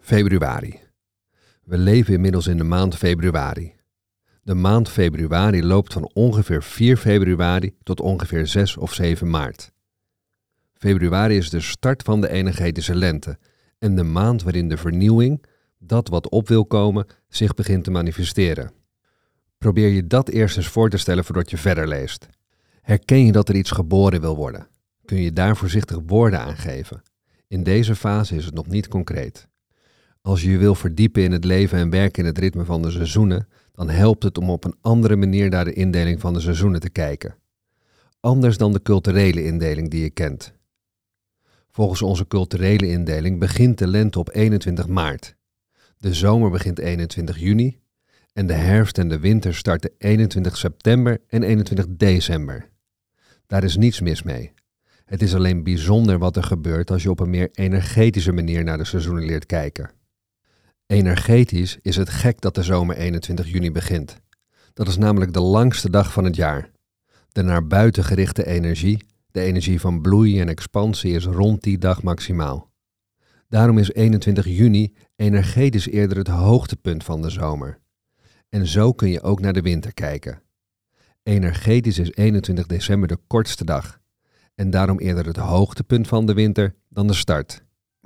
Februari. We leven inmiddels in de maand februari. De maand februari loopt van ongeveer 4 februari tot ongeveer 6 of 7 maart. Februari is de start van de energetische lente en de maand waarin de vernieuwing, dat wat op wil komen, zich begint te manifesteren. Probeer je dat eerst eens voor te stellen voordat je verder leest. Herken je dat er iets geboren wil worden? Kun je daar voorzichtig woorden aan geven? In deze fase is het nog niet concreet. Als je je wil verdiepen in het leven en werken in het ritme van de seizoenen, dan helpt het om op een andere manier naar de indeling van de seizoenen te kijken. Anders dan de culturele indeling die je kent. Volgens onze culturele indeling begint de lente op 21 maart. De zomer begint 21 juni en de herfst en de winter starten 21 september en 21 december. Daar is niets mis mee. Het is alleen bijzonder wat er gebeurt als je op een meer energetische manier naar de seizoenen leert kijken. Energetisch is het gek dat de zomer 21 juni begint. Dat is namelijk de langste dag van het jaar. De naar buiten gerichte energie, de energie van bloei en expansie, is rond die dag maximaal. Daarom is 21 juni energetisch eerder het hoogtepunt van de zomer. En zo kun je ook naar de winter kijken. Energetisch is 21 december de kortste dag. En daarom eerder het hoogtepunt van de winter dan de start.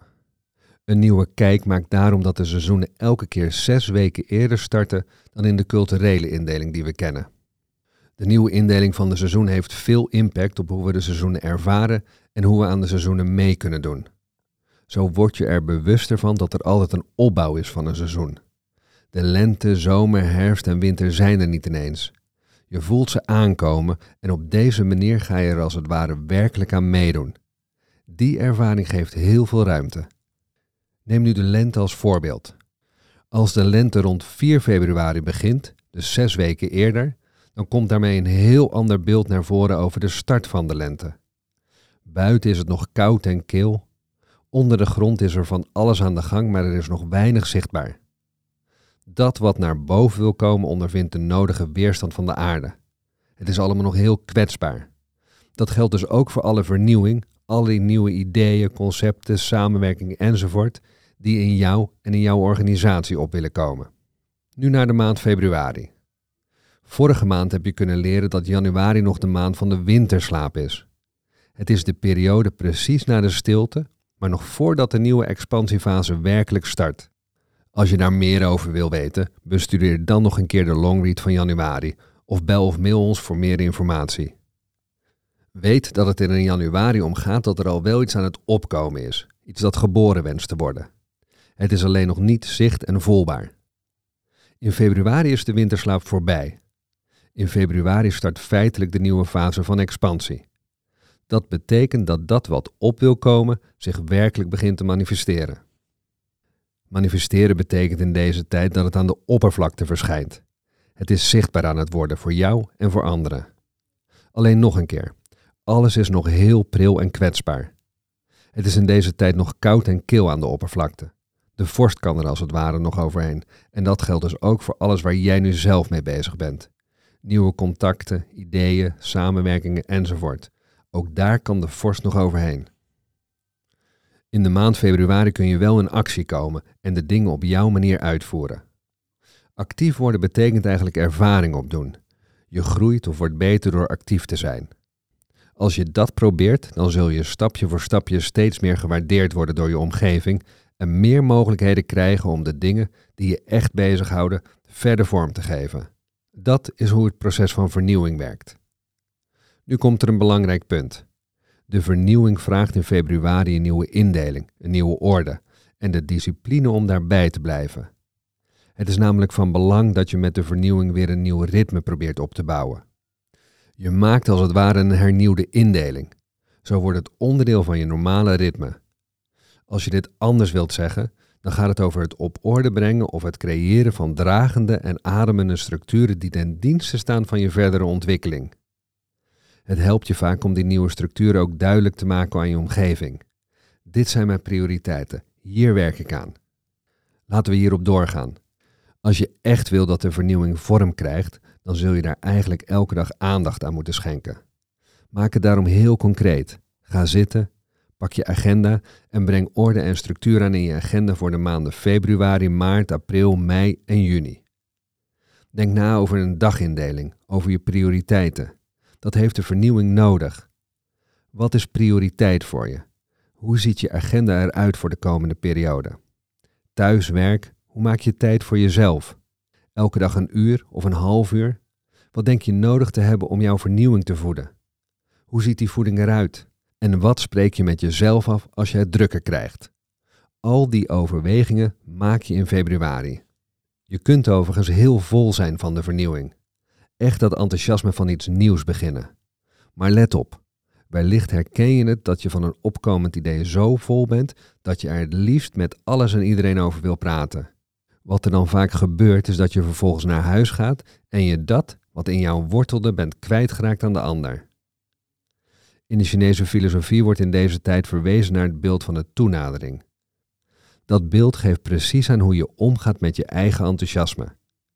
Een nieuwe kijk maakt daarom dat de seizoenen elke keer 6 weken eerder starten dan in de culturele indeling die we kennen. De nieuwe indeling van de seizoen heeft veel impact op hoe we de seizoenen ervaren en hoe we aan de seizoenen mee kunnen doen. Zo word je er bewuster van dat er altijd een opbouw is van een seizoen. De lente, zomer, herfst en winter zijn er niet ineens. Je voelt ze aankomen en op deze manier ga je er als het ware werkelijk aan meedoen. Die ervaring geeft heel veel ruimte. Neem nu de lente als voorbeeld. Als de lente rond 4 februari begint, dus 6 weken eerder, dan komt daarmee een heel ander beeld naar voren over de start van de lente. Buiten is het nog koud en kil. Onder de grond is er van alles aan de gang, maar er is nog weinig zichtbaar. Dat wat naar boven wil komen ondervindt de nodige weerstand van de aarde. Het is allemaal nog heel kwetsbaar. Dat geldt dus ook voor alle vernieuwing, alle nieuwe ideeën, concepten, samenwerkingen enzovoort, die in jou en in jouw organisatie op willen komen. Nu naar de maand februari. Vorige maand heb je kunnen leren dat januari nog de maand van de winterslaap is. Het is de periode precies na de stilte, maar nog voordat de nieuwe expansiefase werkelijk start. Als je daar meer over wil weten, bestudeer dan nog een keer de longread van januari of bel of mail ons voor meer informatie. Weet dat het er in januari om gaat dat er al wel iets aan het opkomen is, iets dat geboren wenst te worden. Het is alleen nog niet zicht- en voelbaar. In februari is de winterslaap voorbij. In februari start feitelijk de nieuwe fase van expansie. Dat betekent dat dat wat op wil komen zich werkelijk begint te manifesteren. Manifesteren betekent in deze tijd dat het aan de oppervlakte verschijnt. Het is zichtbaar aan het worden voor jou en voor anderen. Alleen nog een keer. Alles is nog heel pril en kwetsbaar. Het is in deze tijd nog koud en kil aan de oppervlakte. De vorst kan er als het ware nog overheen. En dat geldt dus ook voor alles waar jij nu zelf mee bezig bent. Nieuwe contacten, ideeën, samenwerkingen enzovoort. Ook daar kan de vorst nog overheen. In de maand februari kun je wel in actie komen en de dingen op jouw manier uitvoeren. Actief worden betekent eigenlijk ervaring opdoen. Je groeit of wordt beter door actief te zijn. Als je dat probeert, dan zul je stapje voor stapje steeds meer gewaardeerd worden door je omgeving en meer mogelijkheden krijgen om de dingen die je echt bezighouden verder vorm te geven. Dat is hoe het proces van vernieuwing werkt. Nu komt er een belangrijk punt. De vernieuwing vraagt in februari een nieuwe indeling, een nieuwe orde en de discipline om daarbij te blijven. Het is namelijk van belang dat je met de vernieuwing weer een nieuw ritme probeert op te bouwen. Je maakt als het ware een hernieuwde indeling. Zo wordt het onderdeel van je normale ritme. Als je dit anders wilt zeggen, dan gaat het over het op orde brengen of het creëren van dragende en ademende structuren die ten dienste staan van je verdere ontwikkeling. Het helpt je vaak om die nieuwe structuren ook duidelijk te maken aan je omgeving. Dit zijn mijn prioriteiten. Hier werk ik aan. Laten we hierop doorgaan. Als je echt wil dat de vernieuwing vorm krijgt, dan zul je daar eigenlijk elke dag aandacht aan moeten schenken. Maak het daarom heel concreet. Ga zitten, Pak je agenda en breng orde en structuur aan in je agenda voor de maanden februari, maart, april, mei en juni. Denk na over een dagindeling, over je prioriteiten. Dat heeft de vernieuwing nodig. Wat is prioriteit voor je? Hoe ziet je agenda eruit voor de komende periode? Thuis, werk, hoe maak je tijd voor jezelf? Elke dag een uur of een half uur? Wat denk je nodig te hebben om jouw vernieuwing te voeden? Hoe ziet die voeding eruit? En wat spreek je met jezelf af als je het drukker krijgt? Al die overwegingen maak je in februari. Je kunt overigens heel vol zijn van de vernieuwing. Echt dat enthousiasme van iets nieuws beginnen. Maar let op, wellicht herken je het dat je van een opkomend idee zo vol bent dat je er het liefst met alles en iedereen over wil praten. Wat er dan vaak gebeurt is dat je vervolgens naar huis gaat en je dat wat in jou wortelde bent kwijtgeraakt aan de ander. In de Chinese filosofie wordt in deze tijd verwezen naar het beeld van de toenadering. Dat beeld geeft precies aan hoe je omgaat met je eigen enthousiasme.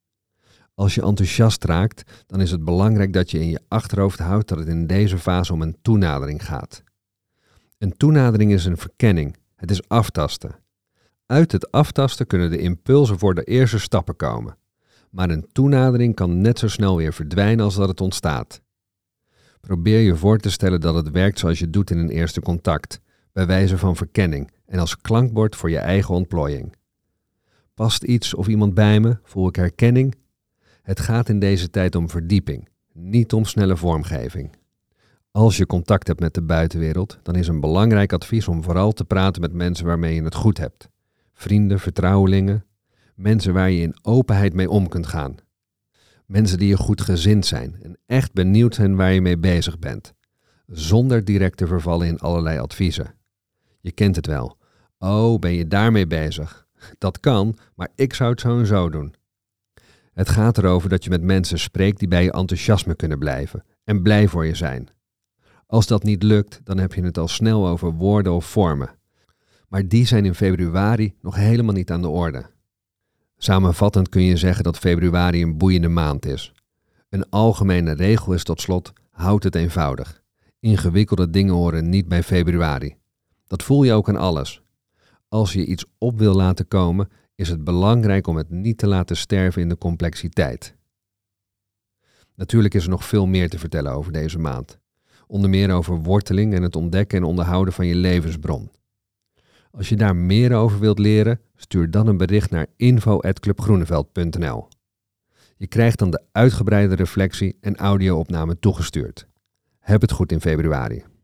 Als je enthousiast raakt, dan is het belangrijk dat je in je achterhoofd houdt dat het in deze fase om een toenadering gaat. Een toenadering is een verkenning, het is aftasten. Uit het aftasten kunnen de impulsen voor de eerste stappen komen. Maar een toenadering kan net zo snel weer verdwijnen als dat het ontstaat. Probeer je voor te stellen dat het werkt zoals je het doet in een eerste contact, bij wijze van verkenning en als klankbord voor je eigen ontplooiing. Past iets of iemand bij me? Voel ik herkenning? Het gaat in deze tijd om verdieping, niet om snelle vormgeving. Als je contact hebt met de buitenwereld, dan is een belangrijk advies om vooral te praten met mensen waarmee je het goed hebt. Vrienden, vertrouwelingen, mensen waar je in openheid mee om kunt gaan. Mensen die je goed gezind zijn en echt benieuwd zijn waar je mee bezig bent. Zonder direct te vervallen in allerlei adviezen. Je kent het wel. Oh, ben je daarmee bezig? Dat kan, maar ik zou het zo en zo doen. Het gaat erover dat je met mensen spreekt die bij je enthousiasme kunnen blijven en blij voor je zijn. Als dat niet lukt, dan heb je het al snel over woorden of vormen. Maar die zijn in februari nog helemaal niet aan de orde. Samenvattend kun je zeggen dat februari een boeiende maand is. Een algemene regel is tot slot, houd het eenvoudig. Ingewikkelde dingen horen niet bij februari. Dat voel je ook aan alles. Als je iets op wil laten komen, is het belangrijk om het niet te laten sterven in de complexiteit. Natuurlijk is er nog veel meer te vertellen over deze maand. Onder meer over worteling en het ontdekken en onderhouden van je levensbron. Als je daar meer over wilt leren, stuur dan een bericht naar info@clubgroeneveld.nl. Je krijgt dan de uitgebreide reflectie en audio-opname toegestuurd. Heb het goed in februari.